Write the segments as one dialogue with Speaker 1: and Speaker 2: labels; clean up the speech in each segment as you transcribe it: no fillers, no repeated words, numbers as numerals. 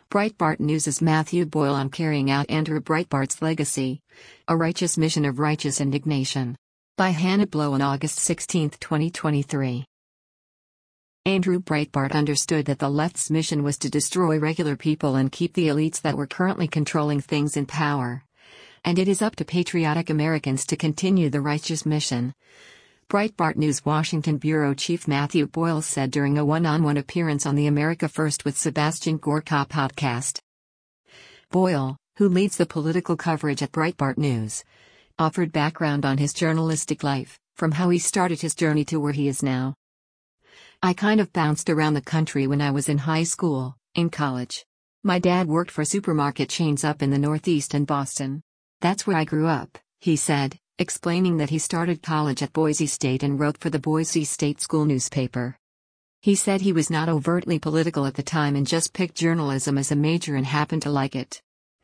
Speaker 1: Breitbart News' Matthew Boyle on carrying out Andrew Breitbart's legacy. A Righteous Mission of Righteous Indignation. By Hannah Blow on August 16, 2023. Andrew Breitbart understood that the left's mission was to destroy regular people and keep the elites that were currently controlling things in power. And it is up to patriotic Americans to continue the righteous mission. Breitbart News Washington Bureau Chief Matthew Boyle said during a one-on-one appearance on the America First with Sebastian Gorka podcast. Boyle, who leads the political coverage at Breitbart News, offered background on his journalistic life, from how he started his journey to where he is now. I kind of bounced around the country when I was in high school, in college. My dad worked for supermarket chains up in the Northeast and Boston. That's where I grew up, he said, explaining that he started college at Boise State and wrote for the Boise State School newspaper. He said he was not overtly political at the time and just picked journalism as a major and happened to like it.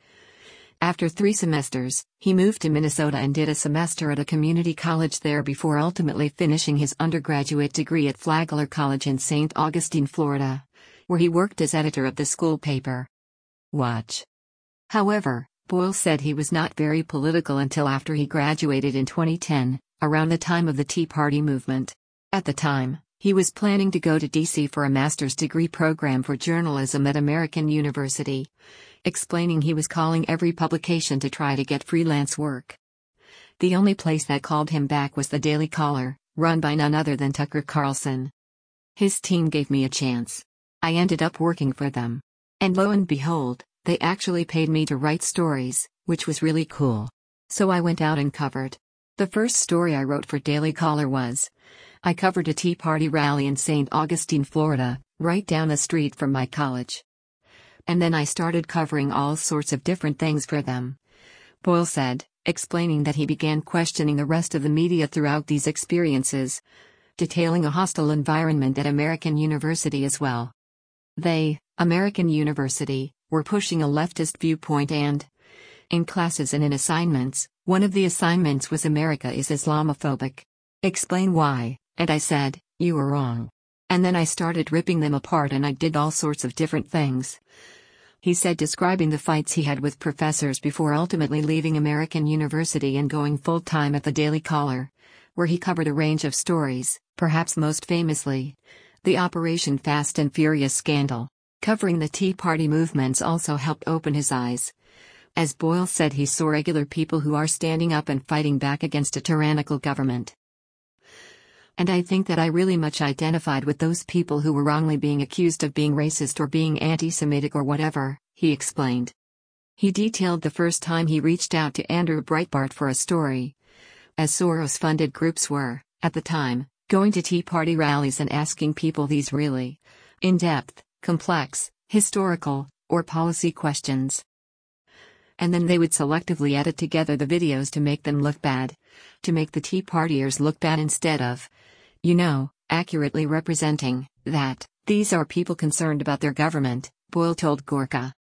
Speaker 1: After 3 semesters, he moved to Minnesota and did a semester at a community college there before ultimately finishing his undergraduate degree at Flagler College in St. Augustine, Florida, where he worked as editor of the school paper. Watch. However, Boyle said he was not very political until after he graduated in 2010, around the time of the Tea Party movement. At the time, he was planning to go to D.C. for a master's degree program for journalism at American University, explaining he was calling every publication to try to get freelance work. The only place that called him back was the Daily Caller, run by none other than Tucker Carlson. His team gave me a chance. I ended up working for them. And lo and behold, they actually paid me to write stories, which was really cool. So I went out and covered. The first story I wrote for Daily Caller was, I covered a Tea Party rally in St. Augustine, Florida, right down the street from my college. And then I started covering all sorts of different things for them. Boyle said, explaining that he began questioning the rest of the media throughout these experiences, detailing a hostile environment at American University as well. They, American University, were pushing a leftist viewpoint and, in classes and in assignments, one of the assignments was America is Islamophobic. Explain why, and I said, you were wrong. And then I started ripping them apart and I did all sorts of different things. He said, describing the fights he had with professors before ultimately leaving American University and going full-time at the Daily Caller, where he covered a range of stories, perhaps most famously, the Operation Fast and Furious scandal. Covering the Tea Party movements also helped open his eyes. As Boyle said, he saw regular people who are standing up and fighting back against a tyrannical government. And I think that I really much identified with those people who were wrongly being accused of being racist or being anti-Semitic or whatever, he explained. He detailed the first time he reached out to Andrew Breitbart for a story. As Soros-funded groups were, at the time, going to Tea Party rallies and asking people these really in-depth, complex, historical, or policy questions. And then they would selectively edit together the videos to make them look bad, to make the Tea Partiers look bad instead of, accurately representing that these are people concerned about their government, Boyle told Gorka.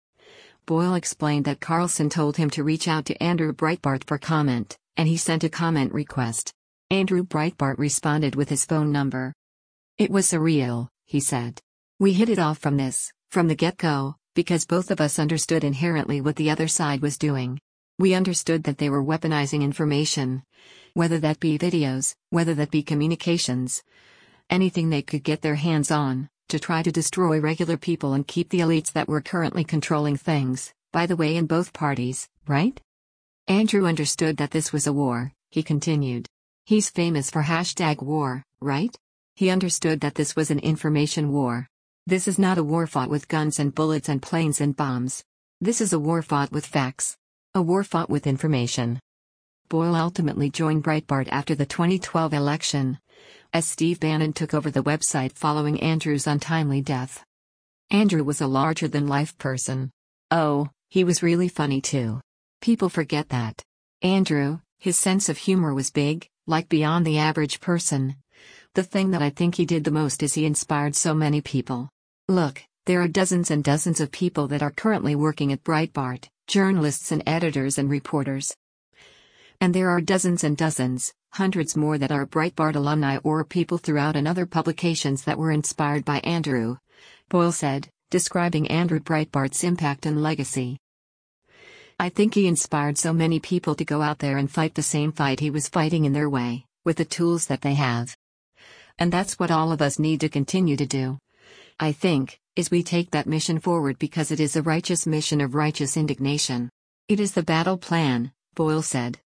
Speaker 1: Boyle explained that Carlson told him to reach out to Andrew Breitbart for comment, and he sent a comment request. Andrew Breitbart responded with his phone number. It was surreal, he said. We hit it off from the get-go, because both of us understood inherently what the other side was doing. We understood that they were weaponizing information, whether that be videos, whether that be communications, anything they could get their hands on, to try to destroy regular people and keep the elites that were currently controlling things, by the way, in both parties, right? Andrew understood that this was a war, he continued. He's famous for #war, right? He understood that this was an information war. This is not a war fought with guns and bullets and planes and bombs. This is a war fought with facts. A war fought with information. Boyle ultimately joined Breitbart after the 2012 election, as Steve Bannon took over the website following Andrew's untimely death. Andrew was a larger-than-life person. Oh, he was really funny too. People forget that. Andrew, his sense of humor was big, like beyond the average person. The thing that I think he did the most is he inspired so many people. Look, there are dozens and dozens of people that are currently working at Breitbart, journalists and editors and reporters. And there are dozens and dozens, hundreds more that are Breitbart alumni or people throughout and other publications that were inspired by Andrew, Boyle said, describing Andrew Breitbart's impact and legacy. "I think he inspired so many people to go out there and fight the same fight he was fighting in their way, with the tools that they have. And that's what all of us need to continue to do. I think, is we take that mission forward because it is a righteous mission of righteous indignation. It is the battle plan," Boyle said.